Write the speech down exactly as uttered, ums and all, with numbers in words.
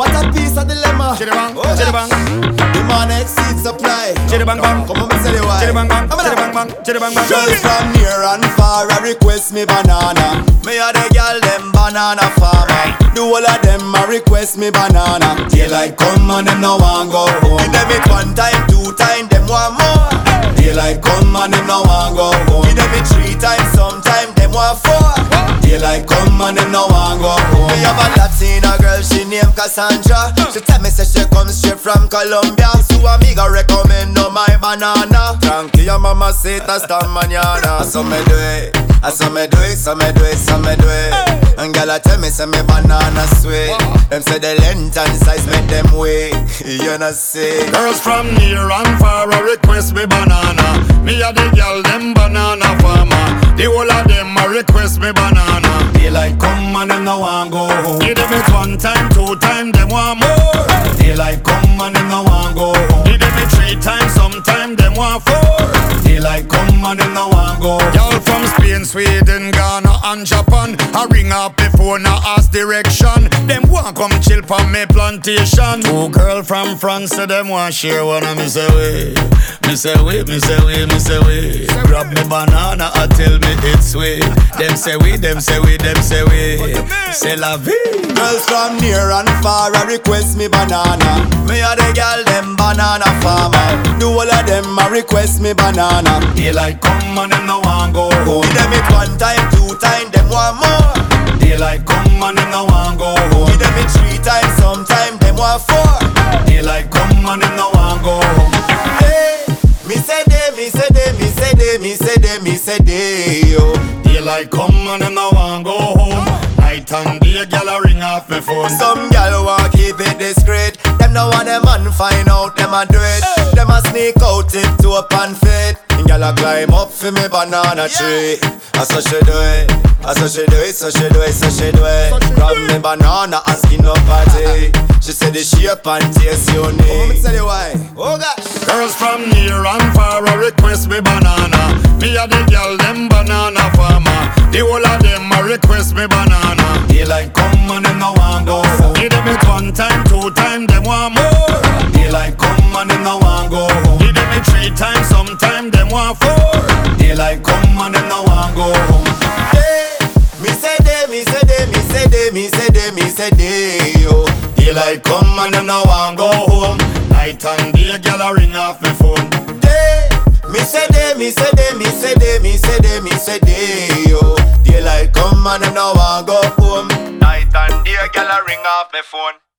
What a piece of dilemma. Chitty bang, Oh, chitty gosh. bang. Demand exceeds supply. Chitty bang bang. Come on, me tell you why. Chitty bang bang, Come on chitty now. bang bang, chitty bang bang. Girls from near and far a request me banana. Me a the girl them banana farmer. The whole of them a request me banana. Daylight come and them no want go home. Give them it one time, two time, them want more. Daylight come and them no want go home. Give them it three times, sometime them want four. Daylight come and them no want go home. Me have a Latina girl, she named Cassandra. She tell me say she come straight from Colombia. So amiga recommend no my banana. Tranquila mamacita esta mañana. So me do it, I so me do it, so me do it, so me do it. And girl tell me say me banana sweet. Them say the length and size make them wait. You know see. Girls from near and far a request me banana. Me a the girl them banana farmer. The whole of them a request me banana. Daylight come and them no want go home. Give them it one time, two time, them want more. Daylight come and them no want go home. Give them it three times, sometime them want four. Daylight come and them no want go home. Y'all from Spain, Sweden, Ghana and Japan. I ring up before now ask direction. Them want come chill from me plantation. Two girl from France, so them want share one of me say way. Me say way, me say way, me say way. Grab me banana and tell me it's sweet. Them say we, them say we, them say we. C'est la vie. Girls from near and far a request me banana. Me a the girl them banana farmer. The whole of them a request me banana. Daylight come and them no want go home. Give them it one time, two time, them want more. Daylight come and them no want go home. Give them it three times, sometime them want four. Daylight come and them no want go home. Hey, me say they, me say they, me say they, me say they, me say they, yo. Daylight come and them no want go home. Night and day, gyal a ring off me phone. Some gal want keep it discreet. Them no want them man find out them a do it. Them a sneak out it to up and fit. And gal a climb up for me banana tree. I so she do it, I so she do it, so she do it, so she do it. Grab me banana and skin up party. She said the shape and taste unique. Oh, let me tell you why. Oh gosh. Girls from near and far a request me banana. Me a the girl them banana farmer. The whole of them a request me banana. Daylight come and them no want go home. Give them it one time, two time, them want more. Daylight come and them no want go home. Give them it three times, sometime them want four. Daylight come and them no want go home. Hey, me say they, me say they, me say they, me say they, me say they, yo. Daylight come and them no want go home. Night and day, gyal a ring off me phone. They, me say they, me say they, me say they, me say they, me say they, yo. Daylight come and them no want go home. Night and day, gyal a ring off me phone.